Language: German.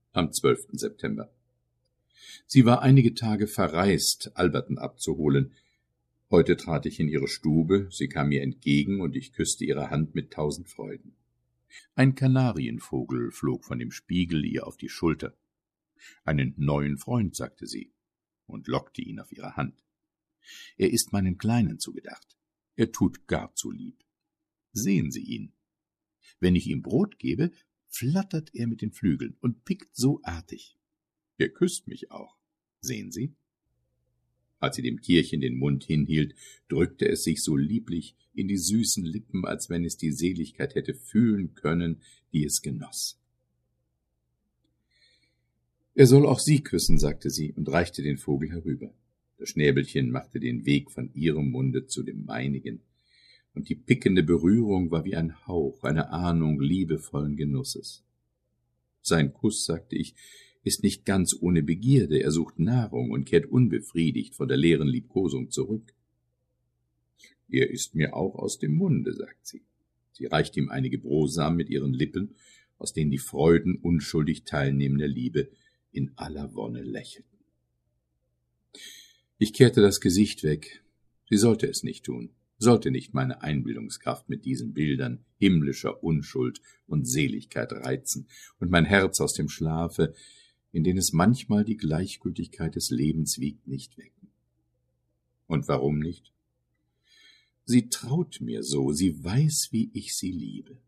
am 12. September. Sie war einige Tage verreist, Alberten abzuholen. Heute trat ich in ihre Stube, sie kam mir entgegen und ich küsste ihre Hand mit 1000 Freuden. Ein Kanarienvogel flog von dem Spiegel ihr auf die Schulter. »Einen neuen Freund«, sagte sie, und lockte ihn auf ihre Hand. »Er ist meinem Kleinen zugedacht. Er tut gar zu lieb. Sehen Sie ihn. Wenn ich ihm Brot gebe, flattert er mit den Flügeln und pickt so artig. Er küsst mich auch. Sehen Sie?« Als sie dem Tierchen den Mund hinhielt, drückte es sich so lieblich in die süßen Lippen, als wenn es die Seligkeit hätte fühlen können, die es genoss. »Er soll auch Sie küssen«, sagte sie und reichte den Vogel herüber. Das Schnäbelchen machte den Weg von ihrem Munde zu dem meinigen, und die pickende Berührung war wie ein Hauch, eine Ahnung liebevollen Genusses. »Sein Kuss«, sagte ich, »ist nicht ganz ohne Begierde, er sucht Nahrung und kehrt unbefriedigt von der leeren Liebkosung zurück.« »Er ist mir auch aus dem Munde«, sagt sie. Sie reicht ihm einige Brosamen mit ihren Lippen, aus denen die Freuden unschuldig teilnehmender Liebe in aller Wonne lächelten. Ich kehrte das Gesicht weg. Sie sollte es nicht tun, sollte nicht meine Einbildungskraft mit diesen Bildern himmlischer Unschuld und Seligkeit reizen und mein Herz aus dem Schlafe, in den es manchmal die Gleichgültigkeit des Lebens wiegt, nicht wecken. Und warum nicht? Sie traut mir so, sie weiß, wie ich sie liebe.